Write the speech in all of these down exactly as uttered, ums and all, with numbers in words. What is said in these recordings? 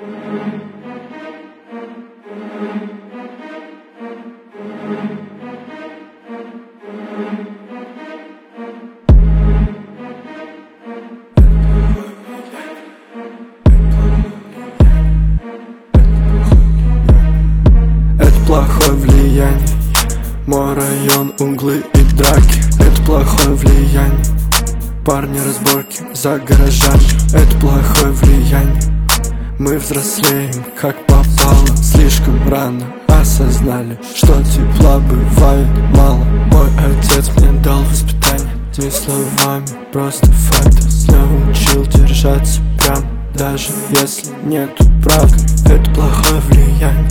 Это плохое влияние. Мой район, углы и драки. Это плохое влияние. Парни, разборки за гаражами. Это плохое влияние. Мы взрослеем, как попало. Слишком рано осознали, что тепла бывает мало. Мой отец мне дал воспитание не словами, просто факты. Научил держаться прям, даже если нету правды. Это плохое влияние.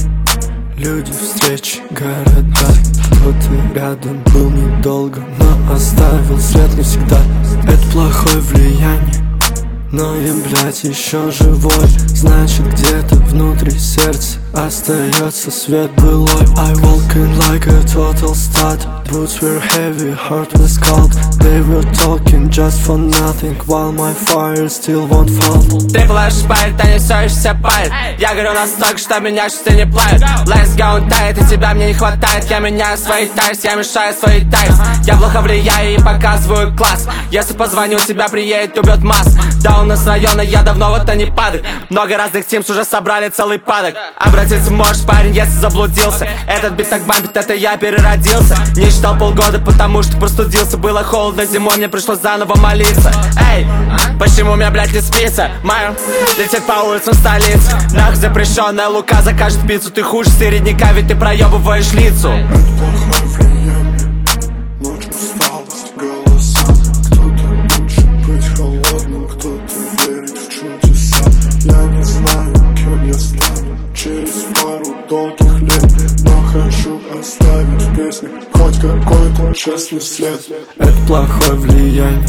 Люди, встречи, города. Кто-то рядом был недолго, но оставил след навсегда. Это плохое влияние. Но я, блядь, еще живой. Значит, где-то внутри сердца остается свет былой. I walking like a total stud. Boots were heavy, heart was cold. They were talking just for nothing, while my fire still won't fall. Ты плачешь, парень, танцуешься, парень. Я говорю настолько, что меня часы не плавят. Let's go, тает, и тебя мне не хватает. Я меняю свои тайс, я мешаю свои тайс. Я плохо влияю и показываю класс. Если позвоню, тебя приедет, убьет масс. Да, у нас района, я давно в это не падаю. Много разных тимс уже собрали целый падок. Обратиться можешь, парень, если заблудился. Этот бит так бомбит, это я переродился. Не читал полгода, потому что простудился. Было холодно зимой, мне пришлось заново молиться. Эй, почему меня, блядь, не спится? Маю летит по улицам столицы. Нахуй запрещенная лука закажет пиццу. Ты хуже середняка, ведь ты проебываешь лицу. Это плохое влияние. Ночь, усталость, голоса. Кто-то лучше быть холодным, кто-то верит в чудеса. Я не знаю, кем я стану через пару долгих лет, но хочу оставить в песне хоть какой-то честный след. Это плохое влияние.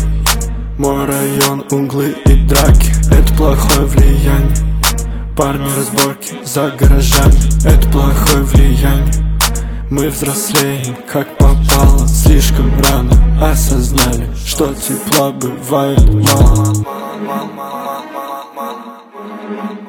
Мой район, углы и драки. Это плохое влияние. Парни, разборки за гаражами. Это плохое влияние. Мы взрослеем, как попало. Слишком рано осознали, что тепла бывает мало.